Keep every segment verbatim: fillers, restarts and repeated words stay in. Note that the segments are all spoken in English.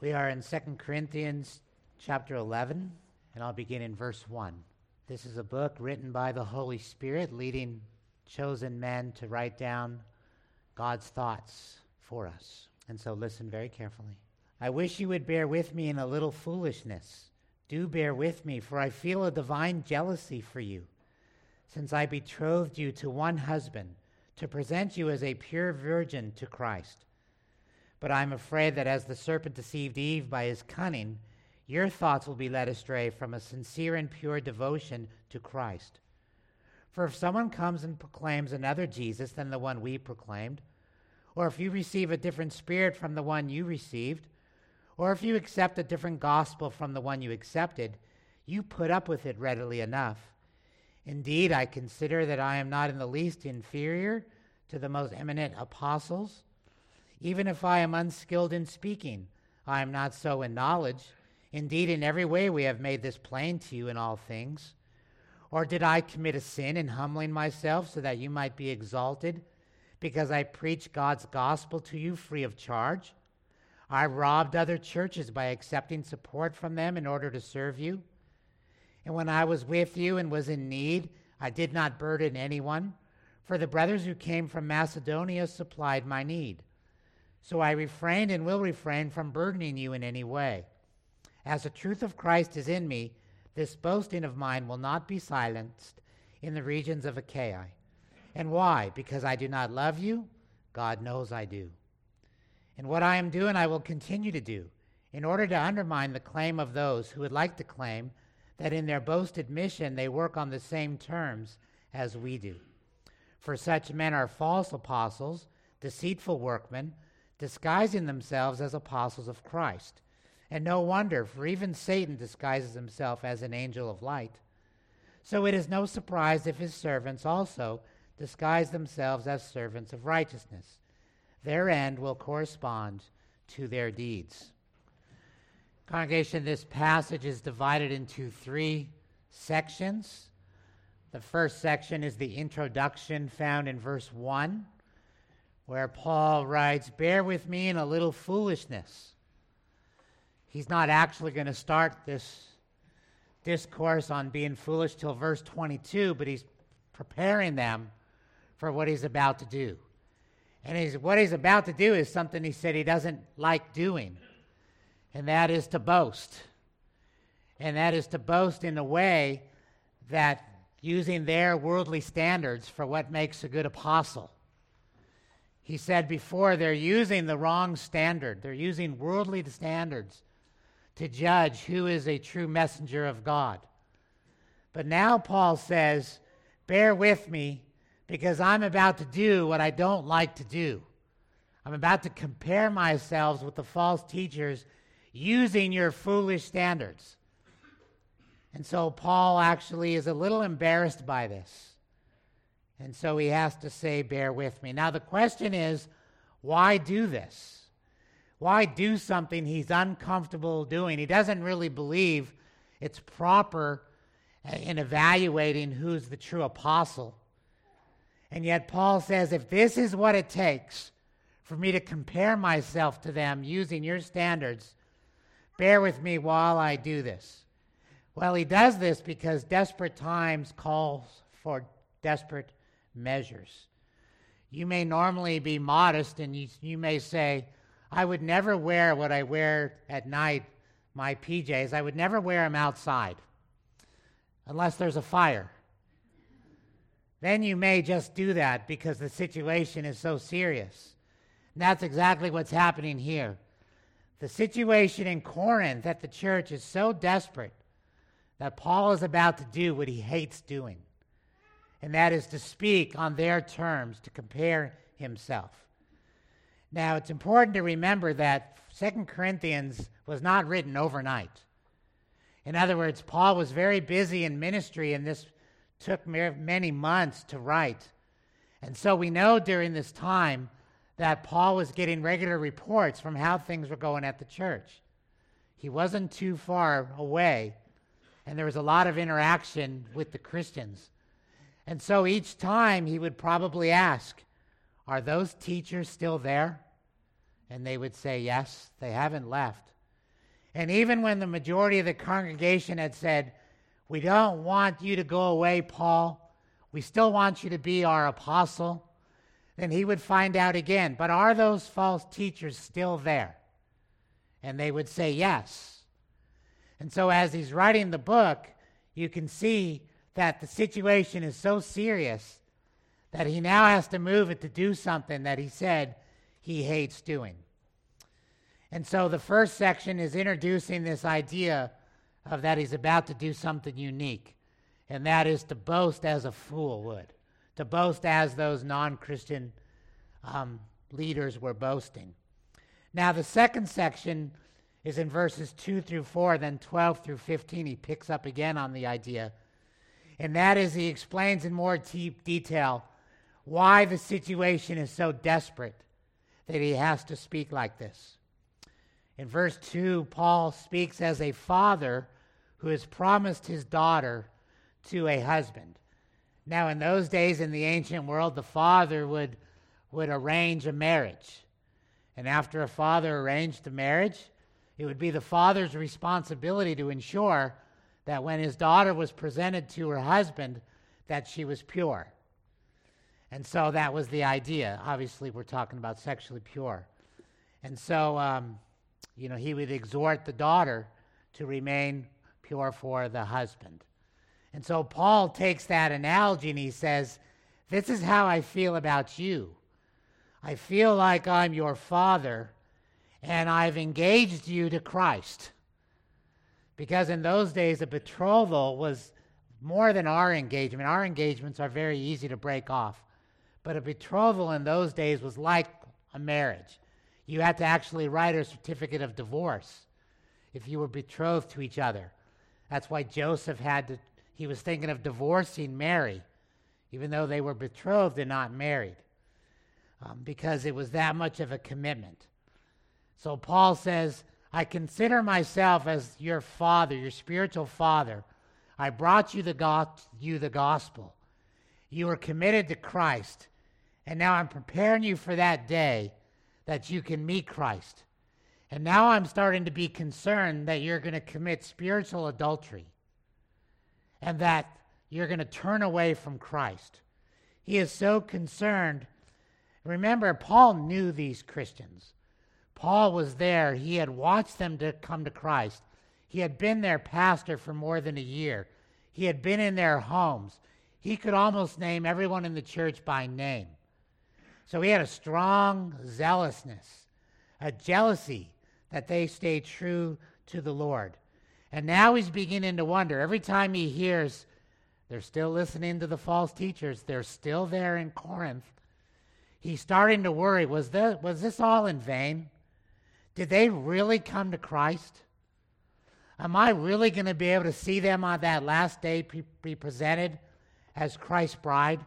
We are in Second Corinthians chapter eleven, and I'll begin in verse one. This is a book written by the Holy Spirit, leading chosen men to write down God's thoughts for us. And so listen very carefully. I wish you would bear with me in a little foolishness. Do bear with me, for I feel a divine jealousy for you, since I betrothed you to one husband, to present you as a pure virgin to Christ. But I am afraid that as the serpent deceived Eve by his cunning, your thoughts will be led astray from a sincere and pure devotion to Christ. For if someone comes and proclaims another Jesus than the one we proclaimed, or if you receive a different spirit from the one you received, or if you accept a different gospel from the one you accepted, you put up with it readily enough. Indeed, I consider that I am not in the least inferior to the most eminent apostles. Even if I am unskilled in speaking, I am not so in knowledge. Indeed, in every way we have made this plain to you in all things. Or did I commit a sin in humbling myself so that you might be exalted, because I preach God's gospel to you free of charge? I robbed other churches by accepting support from them in order to serve you. And when I was with you and was in need, I did not burden anyone, for the brothers who came from Macedonia supplied my need. So I refrained and will refrain from burdening you in any way. As the truth of Christ is in me, this boasting of mine will not be silenced in the regions of Achaia. And why? Because I do not love you? God knows I do. And what I am doing, I will continue to do, in order to undermine the claim of those who would like to claim that in their boasted mission they work on the same terms as we do. For such men are false apostles, deceitful workmen, disguising themselves as apostles of Christ. And no wonder, for even Satan disguises himself as an angel of light. So it is no surprise if his servants also disguise themselves as servants of righteousness. Their end will correspond to their deeds. Congregation, this passage is divided into three sections. The first section is the introduction found in verse one, where Paul writes, "Bear with me in a little foolishness." He's not actually going to start this discourse on being foolish till verse twenty-two, but he's preparing them for what he's about to do. And he's, what he's about to do is something he said he doesn't like doing, and that is to boast. And that is to boast in a way that using their worldly standards for what makes a good apostle. He said before, they're using the wrong standard. They're using worldly standards to judge who is a true messenger of God. But now Paul says, bear with me, because I'm about to do what I don't like to do. I'm about to compare myself with the false teachers using your foolish standards. And so Paul actually is a little embarrassed by this. And so he has to say, bear with me. Now the question is, why do this? Why do something he's uncomfortable doing? He doesn't really believe it's proper in evaluating who's the true apostle. And yet Paul says, if this is what it takes for me to compare myself to them using your standards, bear with me while I do this. Well, he does this because desperate times calls for desperate measures. You may normally be modest, and you, you may say, I would never wear what I wear at night, my P Js. I would never wear them outside unless there's a fire. Then you may just do that because the situation is so serious. And that's exactly what's happening here. The situation in Corinth at the church is so desperate that Paul is about to do what he hates doing, and that is to speak on their terms, to compare himself. Now, it's important to remember that Second Corinthians was not written overnight. In other words, Paul was very busy in ministry, and this took many months to write. And so we know during this time that Paul was getting regular reports from how things were going at the church. He wasn't too far away, and there was a lot of interaction with the Christians. And so each time he would probably ask, are those teachers still there? And they would say, yes, they haven't left. And even when the majority of the congregation had said, we don't want you to go away, Paul, we still want you to be our apostle, then he would find out again, but are those false teachers still there? And they would say yes. And so as he's writing the book, you can see that the situation is so serious that he now has to move it to do something that he said he hates doing. And so the first section is introducing this idea of that he's about to do something unique, and that is to boast as a fool would, to boast as those non-Christian um, leaders were boasting. Now the second section is in verses two through four, then twelve through fifteen. He picks up again on the idea, and that is he explains in more deep detail why the situation is so desperate that he has to speak like this. In verse two, Paul speaks as a father who has promised his daughter to a husband. Now, in those days in the ancient world, the father would, would arrange a marriage. And after a father arranged a marriage, it would be the father's responsibility to ensure that when his daughter was presented to her husband, that she was pure. And so that was the idea. Obviously, we're talking about sexually pure. And so, um, you know, he would exhort the daughter to remain pure for the husband. And so Paul takes that analogy and he says, this is how I feel about you. I feel like I'm your father and I've engaged you to Christ. Because in those days, a betrothal was more than our engagement. Our engagements are very easy to break off. But a betrothal in those days was like a marriage. You had to actually write a certificate of divorce if you were betrothed to each other. That's why Joseph had to, he was thinking of divorcing Mary, even though they were betrothed and not married, um, because it was that much of a commitment. So Paul says, I consider myself as your father, your spiritual father. I brought you the, go- you the gospel. You were committed to Christ, and now I'm preparing you for that day that you can meet Christ. And now I'm starting to be concerned that you're going to commit spiritual adultery and that you're going to turn away from Christ. He is so concerned. Remember, Paul knew these Christians. Paul was there. He had watched them to come to Christ. He had been their pastor for more than a year. He had been in their homes. He could almost name everyone in the church by name. So he had a strong zealousness, a jealousy that they stay true to the Lord. And now he's beginning to wonder, every time he hears they're still listening to the false teachers, they're still there in Corinth, he's starting to worry, was this, was this all in vain? Did they really come to Christ? Am I really going to be able to see them on that last day pre- be presented as Christ's bride?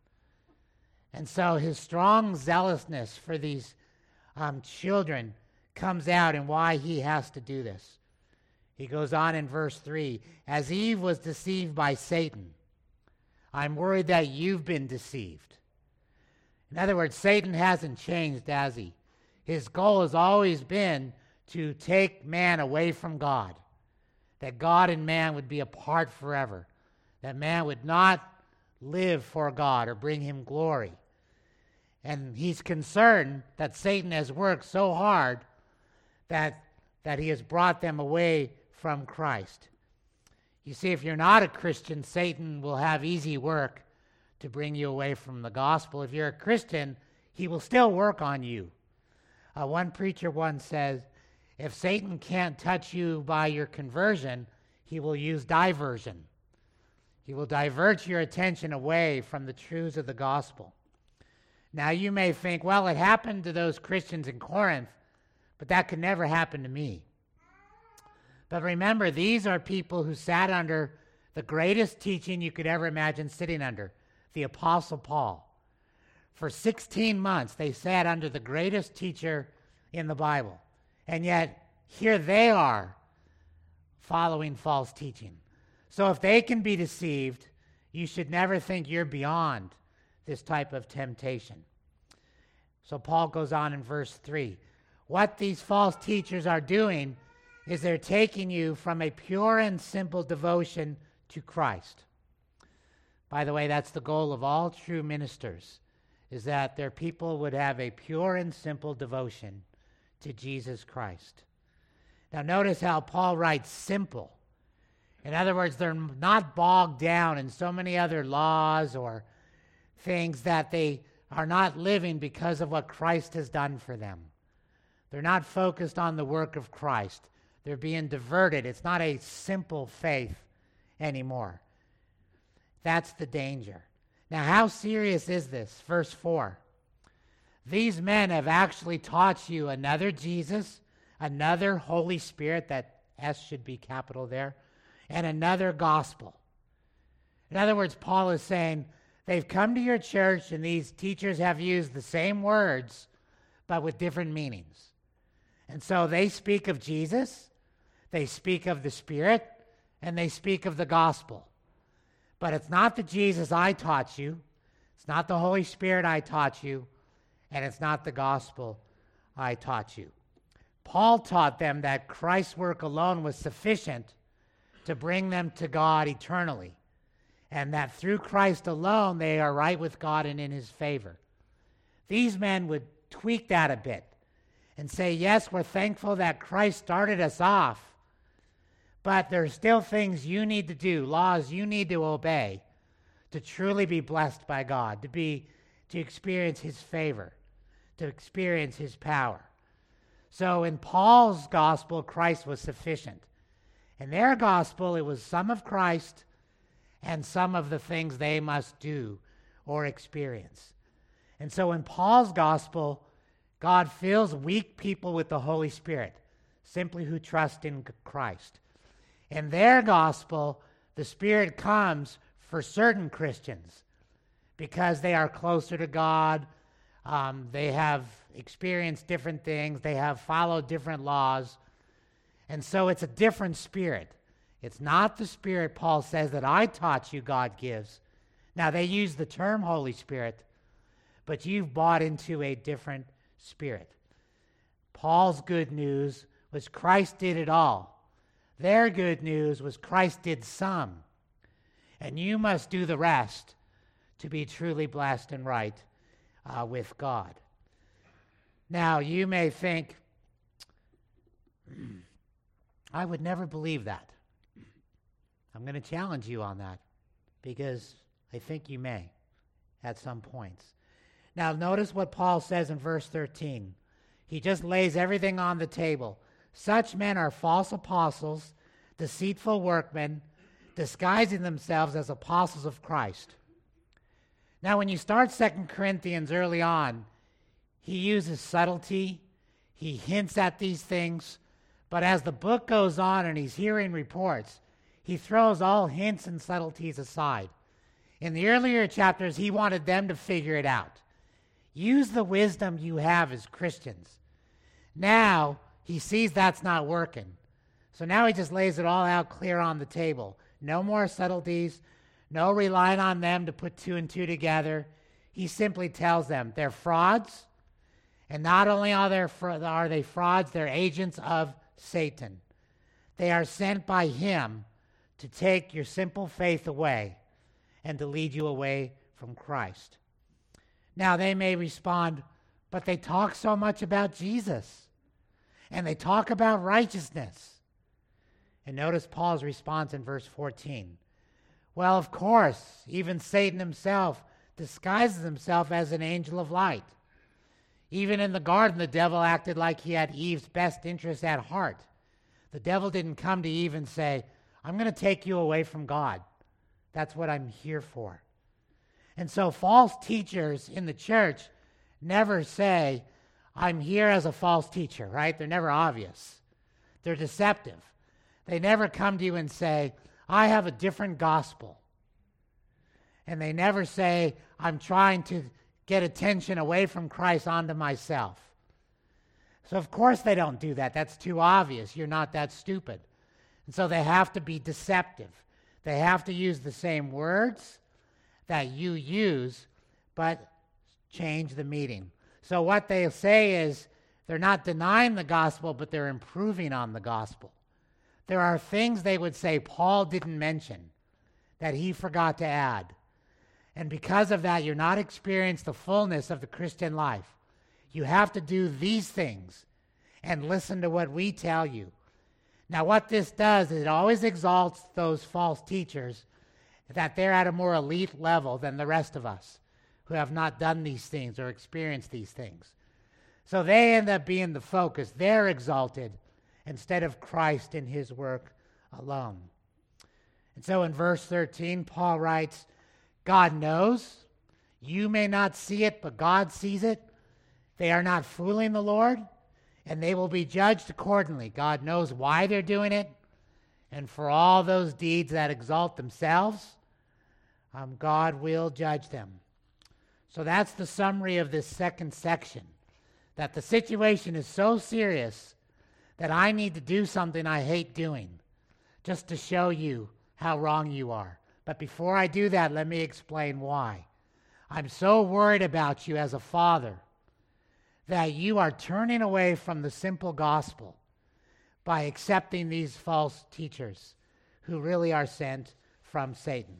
And so his strong zealousness for these um, children comes out in why he has to do this. He goes on in verse three, as Eve was deceived by Satan, I'm worried that you've been deceived. In other words, Satan hasn't changed, has he? His goal has always been to take man away from God, that God and man would be apart forever, that man would not live for God or bring him glory. And he's concerned that Satan has worked so hard that, that he has brought them away from Christ. You see, if you're not a Christian, Satan will have easy work to bring you away from the gospel. If you're a Christian, he will still work on you. Uh, one preacher once says, if Satan can't touch you by your conversion, he will use diversion. He will divert your attention away from the truths of the gospel. Now you may think, well, it happened to those Christians in Corinth, but that could never happen to me. But remember, these are people who sat under the greatest teaching you could ever imagine sitting under, the Apostle Paul. For sixteen months, they sat under the greatest teacher in the Bible. And yet, here they are following false teaching. So if they can be deceived, you should never think you're beyond this type of temptation. So Paul goes on in verse three. What these false teachers are doing is they're taking you from a pure and simple devotion to Christ. By the way, that's the goal of all true ministers, is that their people would have a pure and simple devotion to Jesus Christ. Now notice how Paul writes simple. In other words, they're not bogged down in so many other laws or things that they are not living because of what Christ has done for them. They're not focused on the work of Christ. They're being diverted. It's not a simple faith anymore. That's the danger. Now, how serious is this? Verse four. These men have actually taught you another Jesus, another Holy Spirit, that S should be capital there, and another gospel. In other words, Paul is saying, they've come to your church and these teachers have used the same words, but with different meanings. And so they speak of Jesus, they speak of the Spirit, and they speak of the gospel. But it's not the Jesus I taught you, it's not the Holy Spirit I taught you, and it's not the gospel I taught you. Paul taught them that Christ's work alone was sufficient to bring them to God eternally, and that through Christ alone they are right with God and in his favor. These men would tweak that a bit and say, yes, we're thankful that Christ started us off, but there's still things you need to do, laws you need to obey to truly be blessed by God, to be, to experience his favor, to experience his power. So in Paul's gospel, Christ was sufficient. In their gospel, it was some of Christ and some of the things they must do or experience. And so in Paul's gospel, God fills weak people with the Holy Spirit, simply who trust in Christ. In their gospel, the Spirit comes for certain Christians because they are closer to God, um, they have experienced different things, they have followed different laws, and so it's a different Spirit. It's not the Spirit, Paul says, that I taught you God gives. Now, they use the term Holy Spirit, but you've bought into a different Spirit. Paul's good news was Christ did it all. Their good news was Christ did some, and you must do the rest to be truly blessed and right uh, with God. Now, you may think, I would never believe that. I'm going to challenge you on that because I think you may at some points. Now, notice what Paul says in verse thirteen. He just lays everything on the table. Such men are false apostles, deceitful workmen, disguising themselves as apostles of Christ. Now, when you start Second Corinthians early on, he uses subtlety. He hints at these things. But as the book goes on and he's hearing reports, he throws all hints and subtleties aside. In the earlier chapters, he wanted them to figure it out. Use the wisdom you have as Christians. Now, he sees that's not working. So now he just lays it all out clear on the table. No more subtleties, no relying on them to put two and two together. He simply tells them they're frauds, and not only are, there, are they frauds, they're agents of Satan. They are sent by him to take your simple faith away and to lead you away from Christ. Now they may respond, but they talk so much about Jesus, and they talk about righteousness. And notice Paul's response in verse fourteen. Well, of course, even Satan himself disguises himself as an angel of light. Even in the garden, the devil acted like he had Eve's best interest at heart. The devil didn't come to Eve and say, I'm going to take you away from God. That's what I'm here for. And so false teachers in the church never say, I'm here as a false teacher, right? They're never obvious. They're deceptive. They never come to you and say, I have a different gospel. And they never say, I'm trying to get attention away from Christ onto myself. So of course they don't do that. That's too obvious. You're not that stupid. And so they have to be deceptive. They have to use the same words that you use, but change the meaning. So what they say is, They're not denying the gospel, but they're improving on the gospel. There are things they would say Paul didn't mention, that he forgot to add. And because of that, you're not experiencing the fullness of the Christian life. You have to do these things and listen to what we tell you. Now, what this does is it always exalts those false teachers, that they're at a more elite level than the rest of us who have not done these things or experienced these things. So they end up being the focus. They're exalted instead of Christ and his work alone. And so in verse thirteen, Paul writes, God knows. You may not see it, but God sees it. They are not fooling the Lord, and they will be judged accordingly. God knows why they're doing it. And for all those deeds that exalt themselves, um, God will judge them. So that's the summary of this second section, that the situation is so serious that I need to do something I hate doing, just to show you how wrong you are. But before I do that, let me explain why. I'm so worried about you as a father that you are turning away from the simple gospel by accepting these false teachers who really are sent from Satan.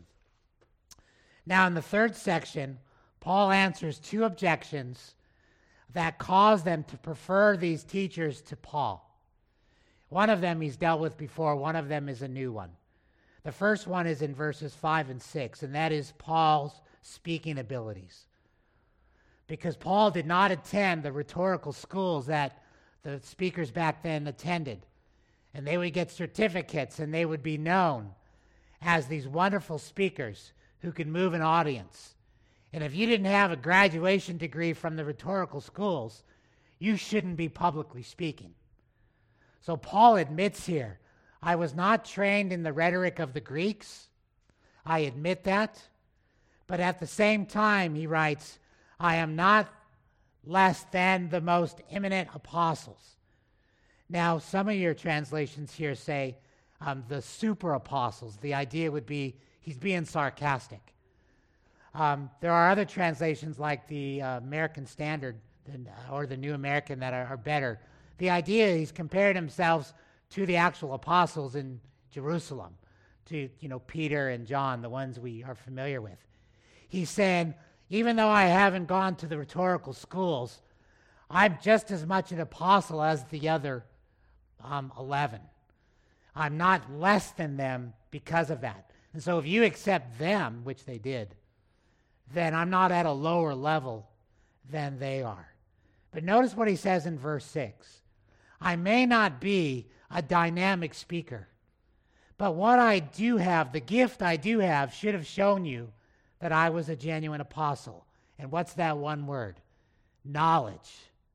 Now, in the third section, Paul answers two objections that cause them to prefer these teachers to Paul. One of them he's dealt with before, one of them is a new one. The first one is in verses five and six, and that is Paul's speaking abilities. Because Paul did not attend the rhetorical schools that the speakers back then attended. And they would get certificates, and they would be known as these wonderful speakers who could move an audience. And if you didn't have a graduation degree from the rhetorical schools, you shouldn't be publicly speaking. So Paul admits here, I was not trained in the rhetoric of the Greeks. I admit that. But at the same time, he writes, I am not less than the most eminent apostles. Now, some of your translations here say um, the super apostles. The idea would be he's being sarcastic. Um, there are other translations like the uh, American Standard or the New American that are, are better. The idea is he's compared himself to the actual apostles in Jerusalem, to, you know, Peter and John, the ones we are familiar with. He's saying, even though I haven't gone to the rhetorical schools, I'm just as much an apostle as the other um, eleven. I'm not less than them because of that. And so if you accept them, which they did, then I'm not at a lower level than they are. But notice what he says in verse six. I may not be a dynamic speaker, but what I do have, the gift I do have, should have shown you that I was a genuine apostle. And what's that one word? Knowledge.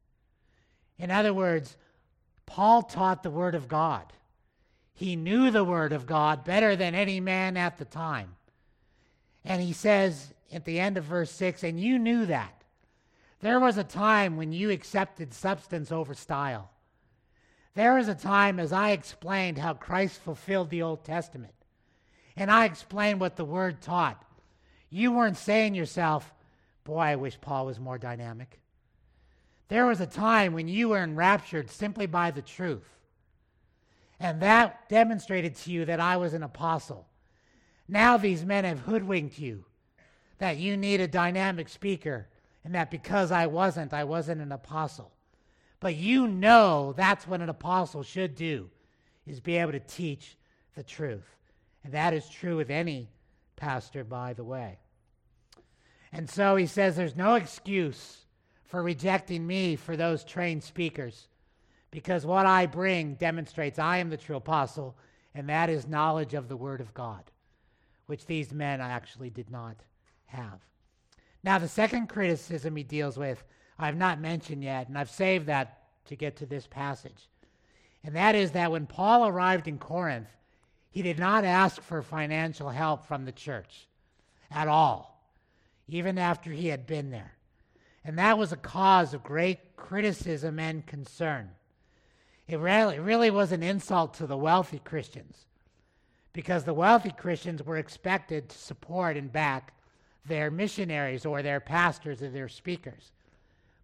In other words, Paul taught the Word of God. He knew the Word of God better than any man at the time. And he says at the end of verse six, and you knew that. There was a time when you accepted substance over style. There was a time, as I explained, how Christ fulfilled the Old Testament. And I explained what the Word taught. You weren't saying to yourself, boy, I wish Paul was more dynamic. There was a time when you were enraptured simply by the truth. And that demonstrated to you that I was an apostle. Now these men have hoodwinked you, that you need a dynamic speaker, and that because I wasn't, I wasn't an apostle. But you know that's what an apostle should do, is be able to teach the truth. And that is true with any pastor, by the way. And so he says there's no excuse for rejecting me for those trained speakers, because what I bring demonstrates I am the true apostle, and that is knowledge of the Word of God, which these men actually did not have. Now, the second criticism he deals with, I've not mentioned yet, and I've saved that to get to this passage. And that is that when Paul arrived in Corinth, he did not ask for financial help from the church at all, even after he had been there. And that was a cause of great criticism and concern. It really, it really was an insult to the wealthy Christians, because the wealthy Christians were expected to support and back their missionaries or their pastors or their speakers.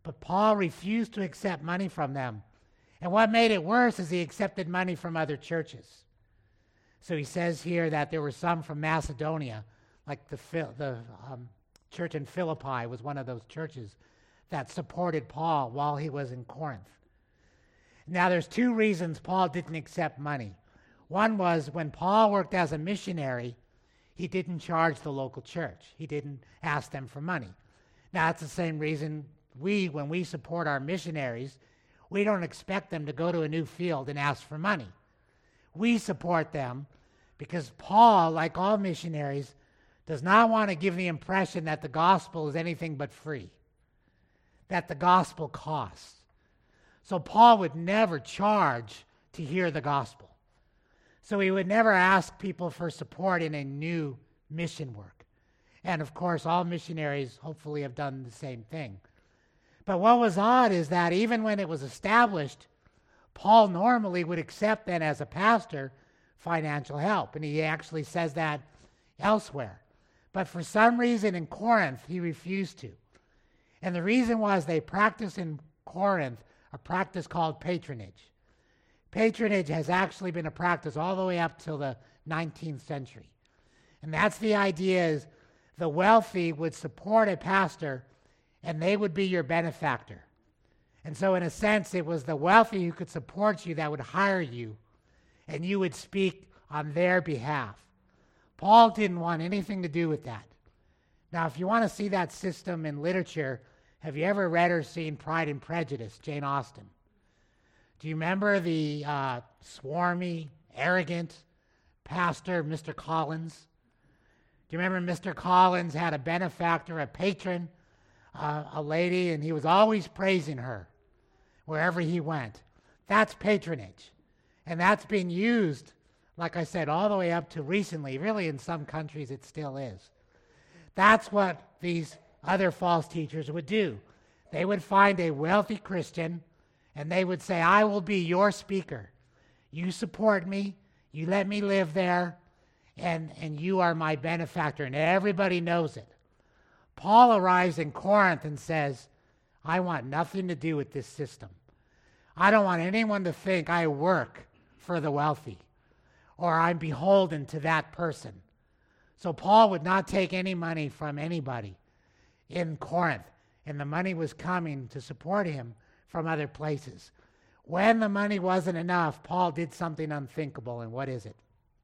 But Paul refused to accept money from them. And what made it worse is he accepted money from other churches. So he says here that there were some from Macedonia, like the, the um, church in Philippi was one of those churches that supported Paul while he was in Corinth. Now there's two reasons Paul didn't accept money. One was when Paul worked as a missionary, he didn't charge the local church. He didn't ask them for money. Now it's the same reason we, when we support our missionaries, we don't expect them to go to a new field and ask for money. We support them because Paul, like all missionaries, does not want to give the impression that the gospel is anything but free, that the gospel costs. So Paul would never charge to hear the gospel. So he would never ask people for support in a new mission work. And of course, all missionaries hopefully have done the same thing. But what was odd is that even when it was established, Paul normally would accept then as a pastor financial help. And he actually says that elsewhere. But for some reason in Corinth, he refused to. And the reason was they practiced in Corinth a practice called patronage. Patronage has actually been a practice all the way up till the nineteenth century. And that's the idea is the wealthy would support a pastor and they would be your benefactor. And so in a sense, it was the wealthy who could support you that would hire you and you would speak on their behalf. Paul didn't want anything to do with that. Now, if you want to see that system in literature, have you ever read or seen Pride and Prejudice, Jane Austen? Do you remember the uh, swarmy, arrogant pastor, Mister Collins? Do you remember Mister Collins had a benefactor, a patron, uh, a lady, and he was always praising her wherever he went? That's patronage. And that's been used, like I said, all the way up to recently. Really, in some countries, it still is. That's what these other false teachers would do. They would find a wealthy Christian, and they would say, I will be your speaker. You support me, you let me live there, and, and you are my benefactor, and everybody knows it. Paul arrives in Corinth and says, I want nothing to do with this system. I don't want anyone to think I work for the wealthy, or I'm beholden to that person. So Paul would not take any money from anybody in Corinth, and the money was coming to support him from other places. When the money wasn't enough, Paul did something unthinkable, and what is it?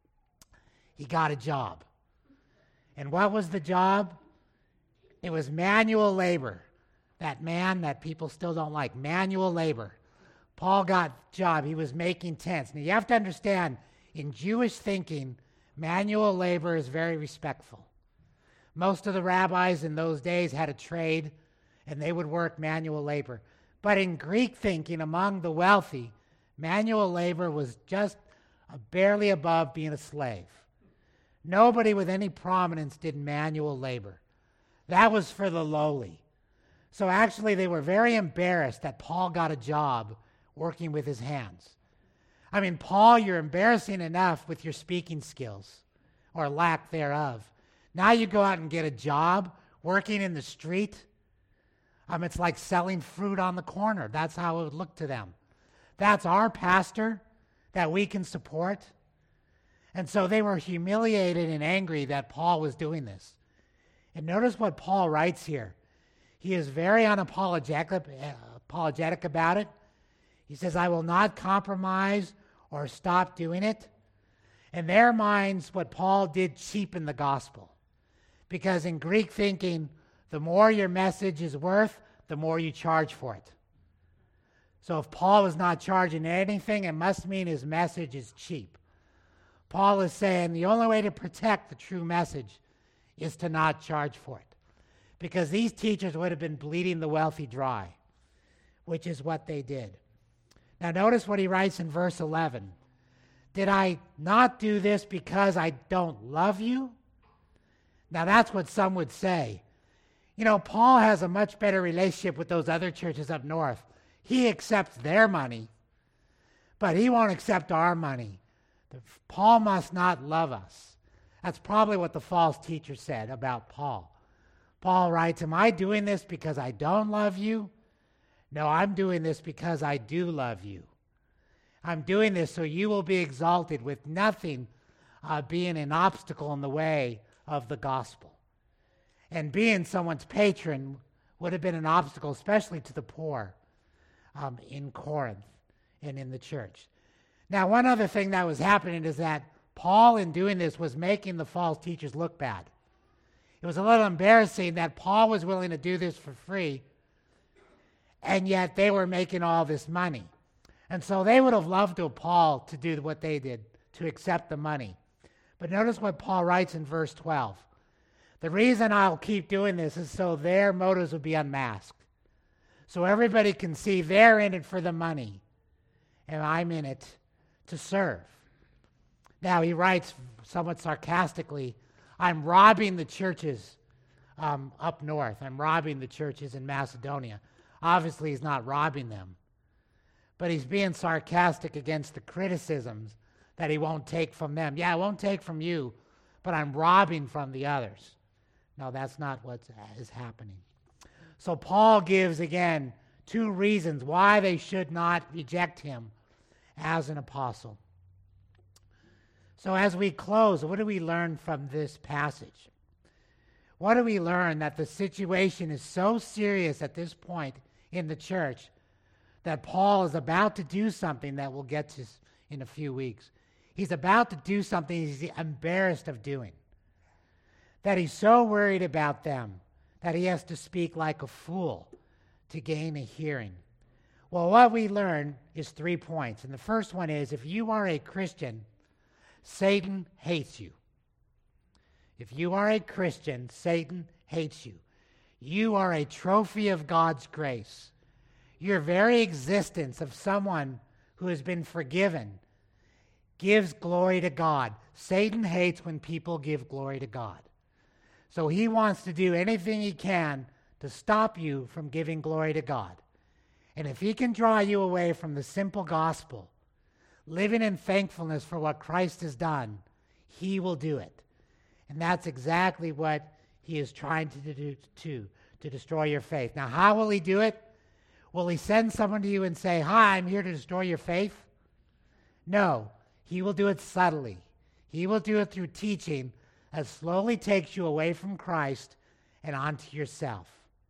He got a job. And what was the job? It was manual labor. That man that people still don't like, manual labor. Paul got a job. He was making tents. Now you have to understand, in Jewish thinking, manual labor is very respectful. Most of the rabbis in those days had a trade, and they would work manual labor. But in Greek thinking, among the wealthy, manual labor was just barely above being a slave. Nobody with any prominence did manual labor. That was for the lowly. So actually, they were very embarrassed that Paul got a job working with his hands. I mean, Paul, you're embarrassing enough with your speaking skills, or lack thereof. Now you go out and get a job working in the street. Um, it's like selling fruit on the corner. That's how it would look to them. That's our pastor that we can support. And so they were humiliated and angry that Paul was doing this. And notice what Paul writes here. He is very unapologetic apologetic about it. He says, I will not compromise or stop doing it. In their minds, what Paul did cheapened the gospel. Because in Greek thinking, the more your message is worth, the more you charge for it. So if Paul is not charging anything, it must mean his message is cheap. Paul is saying the only way to protect the true message is to not charge for it. Because these teachers would have been bleeding the wealthy dry, which is what they did. Now notice what he writes in verse eleven. Did I not do this because I don't love you? Now that's what some would say. You know, Paul has a much better relationship with those other churches up north. He accepts their money, but he won't accept our money. Paul must not love us. That's probably what the false teacher said about Paul. Paul writes, am I doing this because I don't love you? No, I'm doing this because I do love you. I'm doing this so you will be exalted, with nothing uh, being an obstacle in the way of the gospel. And being someone's patron would have been an obstacle, especially to the poor um, in Corinth and in the church. Now, one other thing that was happening is that Paul, in doing this, was making the false teachers look bad. It was a little embarrassing that Paul was willing to do this for free, and yet they were making all this money. And so they would have loved to Paul to do what they did, to accept the money. But notice what Paul writes in verse twelve. The reason I'll keep doing this is so their motives will be unmasked. So everybody can see they're in it for the money, and I'm in it to serve. Now, he writes somewhat sarcastically, I'm robbing the churches um, up north. I'm robbing the churches in Macedonia. Obviously, he's not robbing them, but he's being sarcastic against the criticisms that he won't take from them. Yeah, I won't take from you, but I'm robbing from the others. No, that's not what is happening. So Paul gives, again, two reasons why they should not reject him as an apostle. So as we close, what do we learn from this passage? What do we learn? That the situation is so serious at this point in the church that Paul is about to do something that we'll get to in a few weeks. He's about to do something he's embarrassed of doing. That he's so worried about them that he has to speak like a fool to gain a hearing. Well, what we learn is three points. And the first one is, if you are a Christian, Satan hates you. If you are a Christian, Satan hates you. You are a trophy of God's grace. Your very existence of someone who has been forgiven gives glory to God. Satan hates when people give glory to God. So he wants to do anything he can to stop you from giving glory to God. And if he can draw you away from the simple gospel, living in thankfulness for what Christ has done, he will do it. And that's exactly what he is trying to do to, to destroy your faith. Now, how will he do it? Will he send someone to you and say, hi, I'm here to destroy your faith? No, he will do it subtly. He will do it through teaching that slowly takes you away from Christ and onto yourself.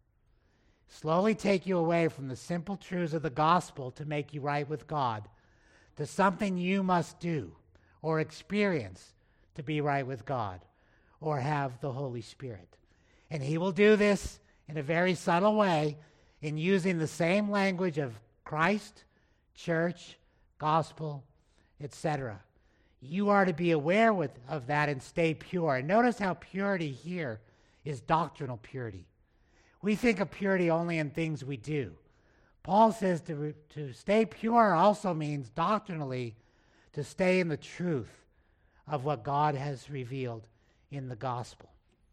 Slowly take you away from the simple truths of the gospel to make you right with God, to something you must do or experience to be right with God or have the Holy Spirit. And he will do this in a very subtle way in using the same language of Christ, church, gospel, et cetera. You are to be aware with, of that and stay pure. And notice how purity here is doctrinal purity. We think of purity only in things we do. Paul says to, to stay pure also means doctrinally to stay in the truth of what God has revealed in the gospel.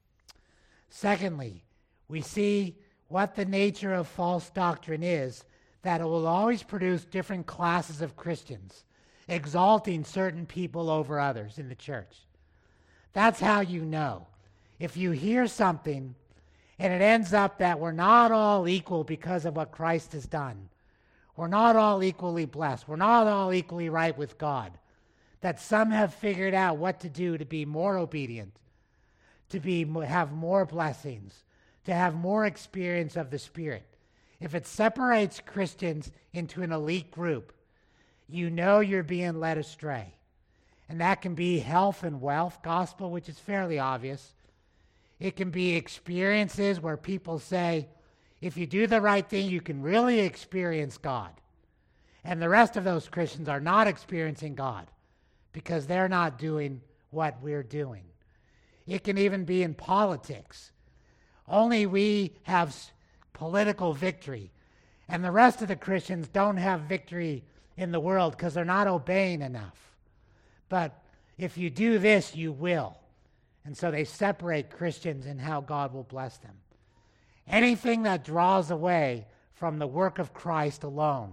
Secondly, we see what the nature of false doctrine is, that it will always produce different classes of Christians, exalting certain people over others in the church. That's how you know. If you hear something and it ends up that we're not all equal because of what Christ has done, we're not all equally blessed, we're not all equally right with God, that some have figured out what to do to be more obedient, to be have more blessings, to have more experience of the Spirit. If it separates Christians into an elite group, you know you're being led astray. And that can be health and wealth gospel, which is fairly obvious. It can be experiences where people say, if you do the right thing, you can really experience God. And the rest of those Christians are not experiencing God because they're not doing what we're doing. It can even be in politics. Only we have political victory, and the rest of the Christians don't have victory in the world because they're not obeying enough. But if you do this, you will. And so they separate Christians in how God will bless them. Anything that draws away from the work of Christ alone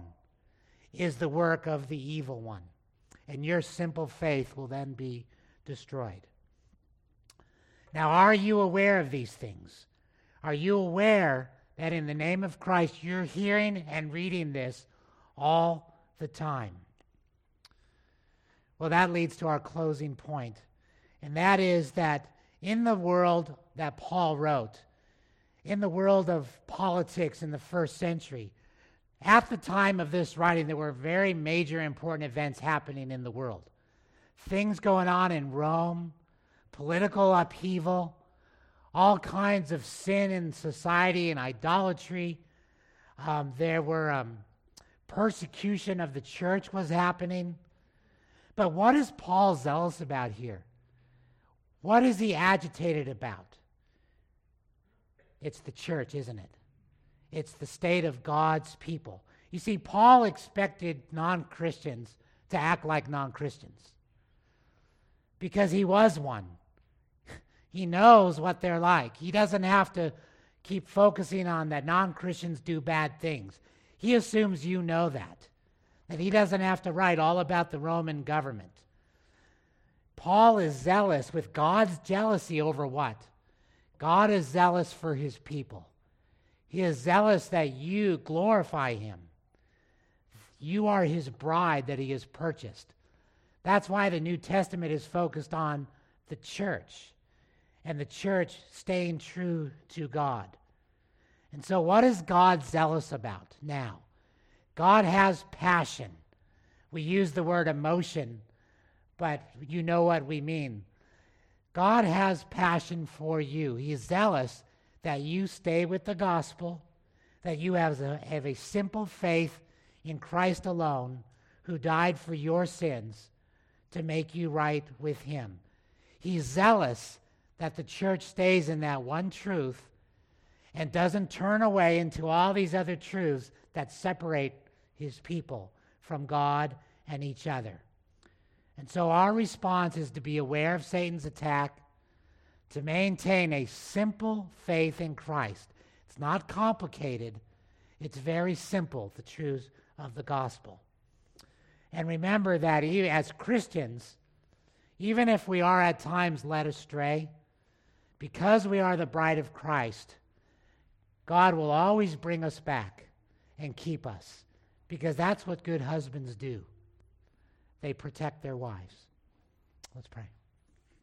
is the work of the evil one. And your simple faith will then be destroyed. Now, are you aware of these things? Are you aware that in the name of Christ you're hearing and reading this all the time. Well, that leads to our closing point, and that is that in the world that Paul wrote, in the world of politics in the first century, at the time of this writing, there were very major important events happening in the world. Things going on in Rome, political upheaval, all kinds of sin in society and idolatry. Um, there were um, persecution of the church was happening. But what is Paul zealous about here? What is he agitated about? It's the church, isn't it? It's the state of God's people. You see, Paul expected non-Christians to act like non-Christians because he was one. He knows what they're like. He doesn't have to keep focusing on that non-Christians do bad things. He assumes you know that, that he doesn't have to write all about the Roman government. Paul is zealous with God's jealousy over what? God is zealous for his people. He is zealous that you glorify him. You are his bride that he has purchased. That's why the New Testament is focused on the church and the church staying true to God. And so what is God zealous about now? God has passion. We use the word emotion, but you know what we mean. God has passion for you. He is zealous that you stay with the gospel, that you have a, have a simple faith in Christ alone, who died for your sins to make you right with him. He's zealous that the church stays in that one truth and doesn't turn away into all these other truths that separate his people from God and each other. And so our response is to be aware of Satan's attack, to maintain a simple faith in Christ. It's not complicated. It's very simple, the truths of the gospel. And remember that as Christians, even if we are at times led astray, because we are the bride of Christ, God will always bring us back and keep us, because that's what good husbands do. They protect their wives. Let's pray.